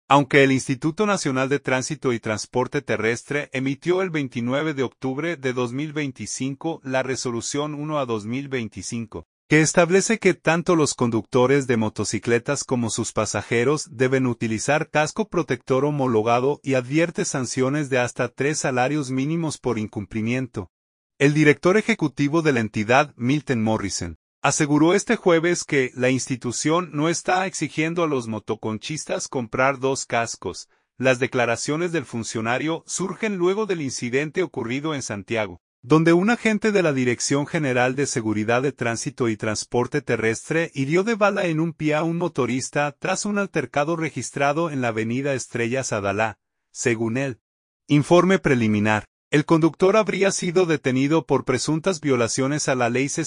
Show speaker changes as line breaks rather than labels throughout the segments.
Aunque el Instituto Nacional de Tránsito y Transporte Terrestre emitió el 29 de octubre de 2025 la Resolución 1/2025, que establece que tanto los conductores de motocicletas como sus pasajeros deben utilizar casco protector homologado y advierte sanciones de hasta 3 salarios mínimos por incumplimiento. El director ejecutivo de la entidad, Milton Morrison, aseguró este jueves que la institución no está exigiendo a los motoconchistas comprar 2 cascos. Las declaraciones del funcionario surgen luego del incidente ocurrido en Santiago, donde un agente de la Dirección General de Seguridad de Tránsito y Transporte Terrestre hirió de bala en un pie a un motorista tras un altercado registrado en la avenida Estrellas Adalá, según el informe preliminar. El conductor habría sido detenido por presuntas violaciones a la Ley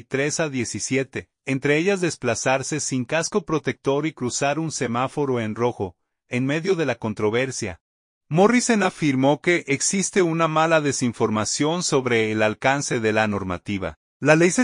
63/17, entre ellas desplazarse sin casco protector y cruzar un semáforo en rojo, en medio de la controversia. Morrison afirmó que existe una mala desinformación sobre el alcance de la normativa. La Ley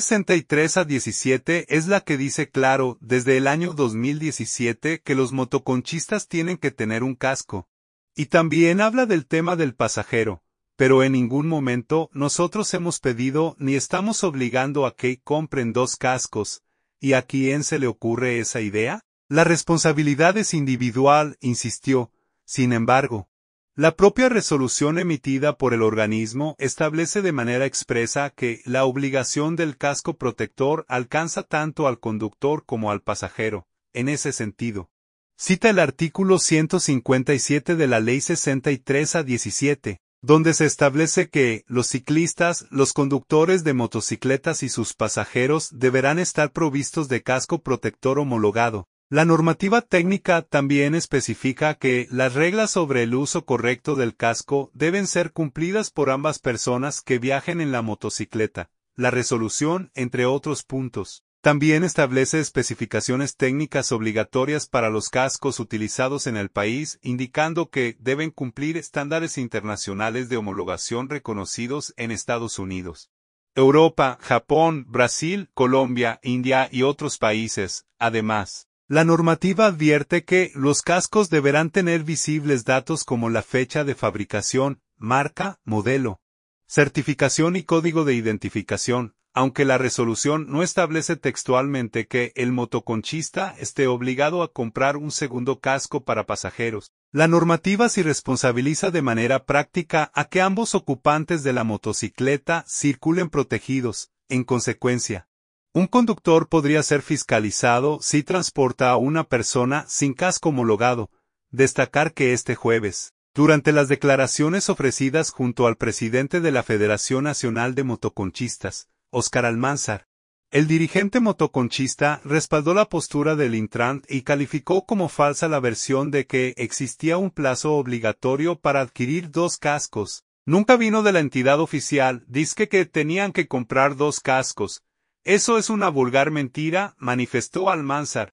63/17 es la que dice claro desde el año 2017 que los motoconchistas tienen que tener un casco. Y también habla del tema del pasajero. Pero en ningún momento nosotros hemos pedido ni estamos obligando a que compren 2 cascos. ¿Y a quién se le ocurre esa idea? La responsabilidad es individual, insistió. Sin embargo, la propia resolución emitida por el organismo establece de manera expresa que la obligación del casco protector alcanza tanto al conductor como al pasajero. En ese sentido, cita el artículo 157 de la Ley 63/17. Donde se establece que los ciclistas, los conductores de motocicletas y sus pasajeros deberán estar provistos de casco protector homologado. La normativa técnica también especifica que las reglas sobre el uso correcto del casco deben ser cumplidas por ambas personas que viajen en la motocicleta. La resolución, entre otros puntos, también establece especificaciones técnicas obligatorias para los cascos utilizados en el país, indicando que deben cumplir estándares internacionales de homologación reconocidos en Estados Unidos, Europa, Japón, Brasil, Colombia, India y otros países. Además, la normativa advierte que los cascos deberán tener visibles datos como la fecha de fabricación, marca, modelo, certificación y código de identificación. Aunque la resolución no establece textualmente que el motoconchista esté obligado a comprar un segundo casco para pasajeros, la normativa sí responsabiliza de manera práctica a que ambos ocupantes de la motocicleta circulen protegidos. En consecuencia, un conductor podría ser fiscalizado si transporta a una persona sin casco homologado. Destacar que este jueves, durante las declaraciones ofrecidas junto al presidente de la Federación Nacional de Motoconchistas, Óscar Almanzar, el dirigente motoconchista respaldó la postura del Intran y calificó como falsa la versión de que existía un plazo obligatorio para adquirir 2 cascos. Nunca vino de la entidad oficial, dice que tenían que comprar 2 cascos. Eso es una vulgar mentira, manifestó Almanzar.